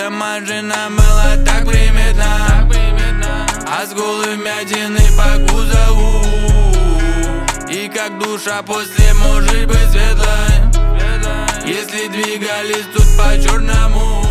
Эта машина была так приметна, а скулы вмятины по кузову. И как душа после может быть светлой, если двигались тут по черному.